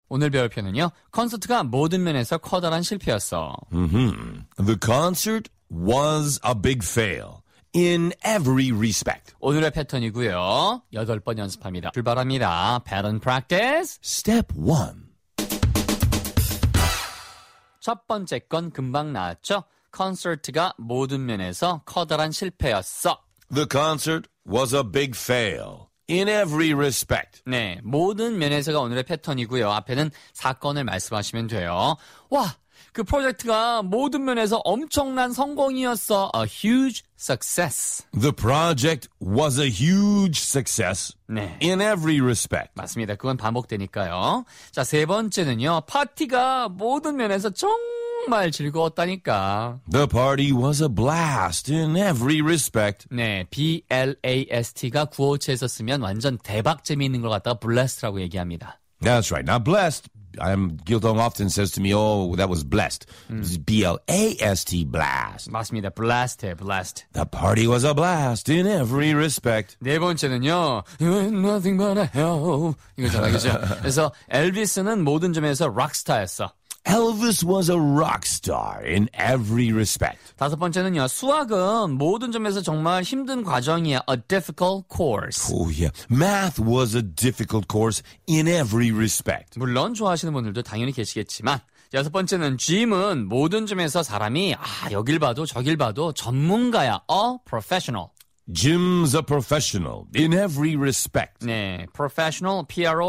오늘 배울 표현은요. 콘서트가 모든 면에서 커다란 실패였어. The concert was a big fail in every respect. 오늘의 패턴이고요. 8번 연습합니다. 출발합니다. Pattern practice. Step 1. 첫 번째 건 금방 나왔죠? 콘서트가 모든 면에서 커다란 실패였어. The concert was a big fail in every respect. 네, 모든 면에서가 오늘의 패턴이고요. 앞에는 사건을 말씀하시면 돼요. 와, 그 프로젝트가 모든 면에서 엄청난 성공이었어. A huge success. The project was a huge success 네. in every respect. 맞습니다. 그건 반복되니까요. 자, 세 번째는요. 파티가 모든 면에서 정말 즐거웠다니까. The party was a blast in every respect. 네, BLAST가 구어체에서 쓰면 완전 대박 재미있는 걸 갖다가 blessed라고 얘기합니다. That's right. Now, blessed, Gildong often says to me, oh, that was blessed. It was B-L-A-S-T, blast. 맞습니다. blessed. The party was a blast in every respect. 네 번째는요. You ain't nothing but a hell. 이거잖아, 그죠? 그래서 엘비스는 모든 점에서 락스타였어. Elvis was a rock star in every respect. 다섯 번째는요. 수학은 모든 점에서 정말 힘든 과정이야. A difficult course. Oh, yeah. Math was a difficult course in every respect. 물론 좋아하시는 분들도 당연히 계시겠지만 여섯 번째는 Jim은 모든 점에서 사람이 여길 봐도 저길 봐도 전문가야. A professional. Jim's a professional in every respect. 네, professional,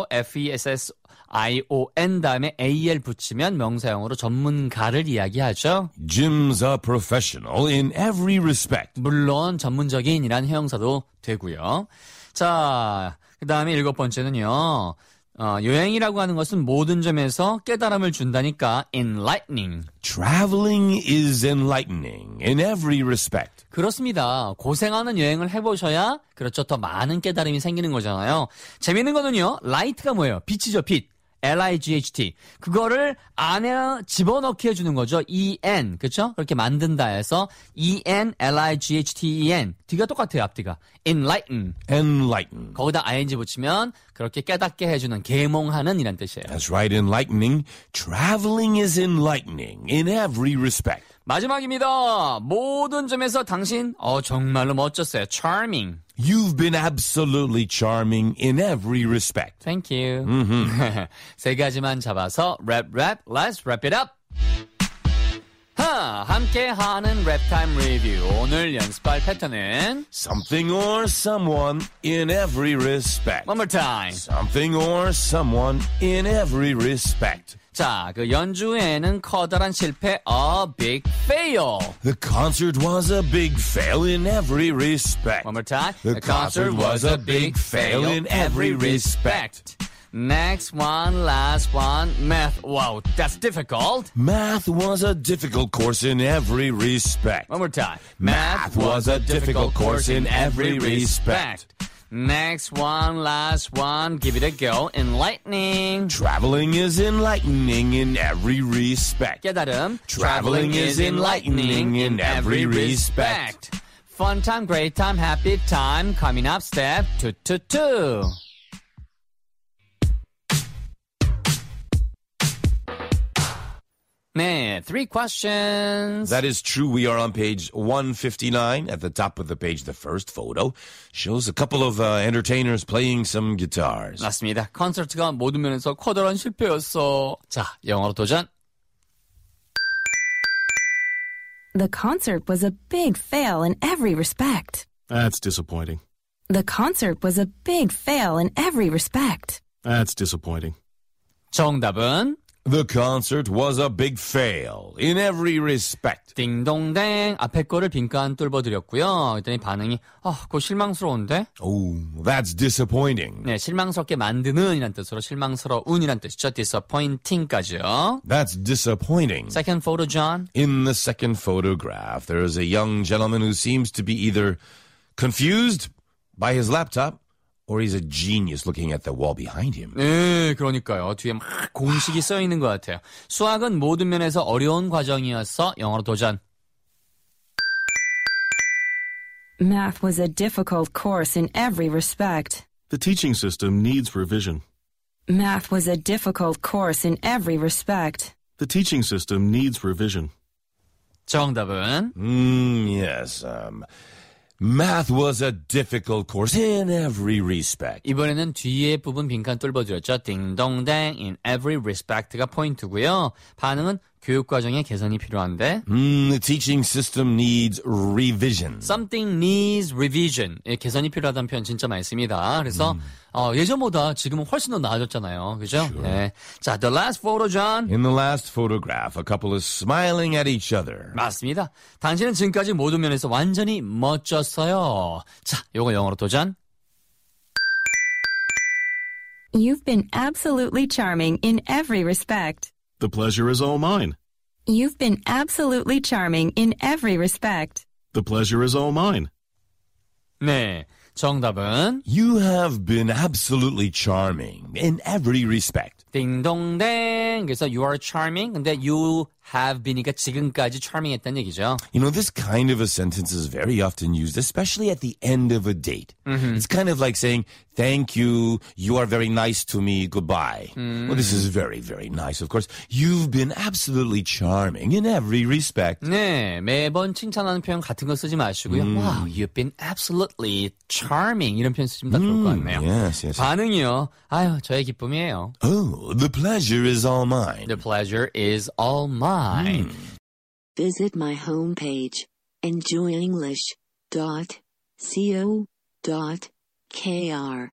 P-R-O-F-E-S-S-I-O-N 다음에 A-L 붙이면 명사형으로 전문가를 이야기하죠. Jim's a professional in every respect. 물론 전문적인이란 형용사도 되고요. 자, 그 다음에 일곱 번째는요. 여행이라고 하는 것은 모든 점에서 깨달음을 준다니까 enlightening. Traveling is enlightening in every respect. 그렇습니다. 고생하는 여행을 해보셔야 그렇죠. 더 많은 깨달음이 생기는 거잖아요. 재밌는 거는요. light가 뭐예요? 빛이죠. 빛. L-I-G-H-T. 그거를 안에 집어넣게 해주는 거죠. E-N. 그렇죠? 그렇게 만든다 해서 E-N, L-I-G-H-T-E-N. 뒤가 똑같아요. 앞뒤가. enlighten. Enlighten. 거기다 ing 붙이면 그렇게 깨닫게 해주는, 계몽하는 이란 뜻이에요. That's right, enlightening. Traveling is enlightening in every respect. 마지막입니다. 모든 점에서 당신 정말로 멋졌어요. charming. You've been absolutely charming in every respect. Thank you. 세 가지만 잡아서 rap, let's wrap it up. 함께하는 랩타임 리뷰. 오늘 연습할 패턴은 Something or someone in every respect. One more time. Something or someone in every respect. 자, 그 연주회에는 커다란 실패, a big fail. The concert was a big fail in every respect. One more time. The concert was a big fail in every respect. Next one, last one, math. Wow, that's difficult. Math was a difficult course in every respect. One more time. Math was a difficult course in every respect. Next one, last one, give it a go. Enlightening. Traveling is enlightening in every respect. 깨달음. Traveling is enlightening in every respect. Fun time, great time, happy time. Coming up, step 2. 네, 3 questions. That is true. We are on page 159. At the top of the page, the first photo shows a couple of entertainers playing some guitars. 맞습니다. 콘서트가 모든 면에서 커다란 실패였어. 자, 영어로 도전. The concert was a big fail in every respect. That's disappointing. The concert was a big fail in every respect. That's disappointing. 정답은 The concert was a big fail in every respect. 딩동댕. 앞에 거를 빈칸 뚫어드렸고요. 그랬더니 반응이 그거 실망스러운데? Oh, that's disappointing. 네, 실망스럽게 만드는 이란 뜻으로 실망스러운 이란 뜻이죠. disappointing까지요. That's disappointing. Second photo, John. In the second photograph, there is a young gentleman who seems to be either confused by his laptop or he's a genius looking at the wall behind him. 네, 그러니까요. 뒤에 막 공식이 써 있는 것 같아요. 수학은 모든 면에서 어려운 과정이었어. 영어로 도전. Math was a difficult course in every respect. The teaching system needs revision. Math was a difficult course in every respect. The teaching system needs revision. 정답은 Yes. Math was a difficult course in every respect. 이번에는 뒤에 부분 빈칸 뚫어드렸죠. 딩동댕 in every respect가 포인트고요. 반응은 교육과정의 개선이 필요한데 The teaching system needs revision. something needs revision. 예, 개선이 필요하다는 표현 진짜 많이 씁니다. 그래서 예전보다 지금은 훨씬 더 나아졌잖아요. 그죠? 네. 자, the last photo, John. In the last photograph, a couple is smiling at each other. 맞습니다. 당신은 지금까지 모든 면에서 완전히 멋졌어요. 자, 요거 영어로 도전. You've been absolutely charming in every respect. The pleasure is all mine. You've been absolutely charming in every respect. The pleasure is all mine. 네. 정답은 You have been absolutely charming in every respect. 딩동댕. 그래서 you are charming. 근데 you have been이니까 지금까지 charming 했다는 얘기죠. You know, this kind of a sentence is very often used, especially at the end of a date. It's kind of like saying, thank you, you are very nice to me, goodbye. Well, this is very, very nice, of course. You've been absolutely charming in every respect. 네, 매번 칭찬하는 표현 같은 거 쓰지 마시고요. Wow, you've been absolutely charming. 이런 표현 쓰시면 더 좋을 것 같네요. Yes, yes. 반응이요. 아유, 저의 기쁨이에요. Oh, the pleasure is all mine. The pleasure is all mine. Visit my homepage, enjoyenglish.co.kr.